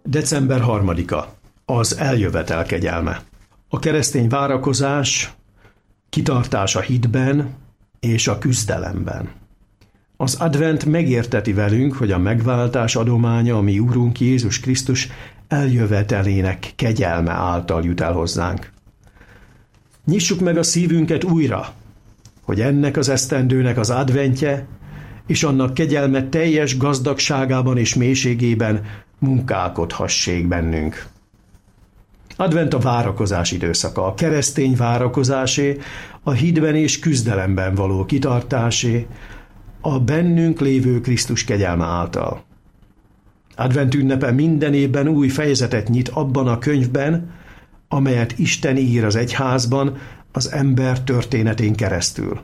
December 3-a. Az eljövetel kegyelme. A keresztény várakozás, kitartás a hitben és a küzdelemben. Az advent megérteti velünk, hogy a megváltás adománya, a mi Úrunk Jézus Krisztus eljövetelének kegyelme által jut el hozzánk. Nyissuk meg a szívünket újra, hogy ennek az esztendőnek az adventje és annak kegyelme teljes gazdagságában és mélységében munkálkodhassék bennünk. Advent a várakozás időszaka, a keresztény várakozásé, a hitben és küzdelemben való kitartásé, a bennünk lévő Krisztus kegyelme által. Advent ünnepe minden évben új fejezetet nyit abban a könyvben, amelyet Isten ír az egyházban az ember történetén keresztül.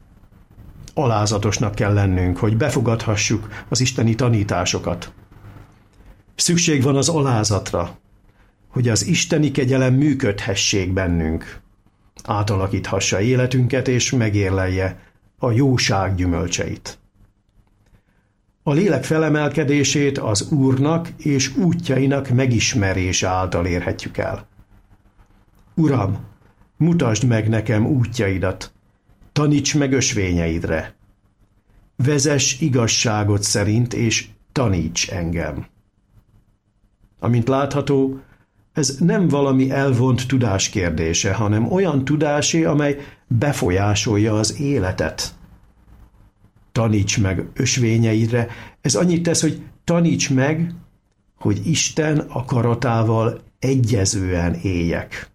Alázatosnak kell lennünk, hogy befogadhassuk az isteni tanításokat. Szükség van az alázatra, hogy az isteni kegyelem működhessék bennünk, átalakíthassa életünket és megérlelje a jóság gyümölcseit. A lélek felemelkedését az Úrnak és útjainak megismerése által érhetjük el. Uram, mutasd meg nekem útjaidat, taníts meg ösvényeidre. Vezess igazságot szerint, és taníts engem. Amint látható, ez nem valami elvont tudás kérdése, hanem olyan tudásé, amely befolyásolja az életet. Taníts meg ösvényeidre, ez annyit tesz, hogy taníts meg, hogy Isten akaratával egyezően éljek.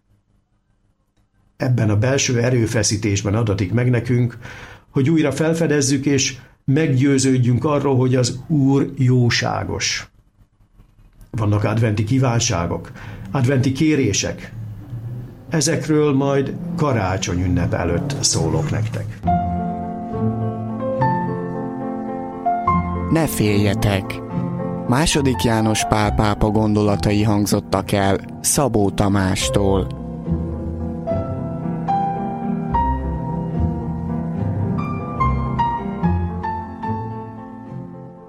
Ebben a belső erőfeszítésben adatik meg nekünk, hogy újra felfedezzük és meggyőződjünk arról, hogy az Úr jóságos. Vannak adventi kívánságok, adventi kérések. Ezekről majd karácsony ünnep előtt szólok nektek. Ne féljetek! II. János Pál pápa gondolatai hangzottak el Szabó Tamástól.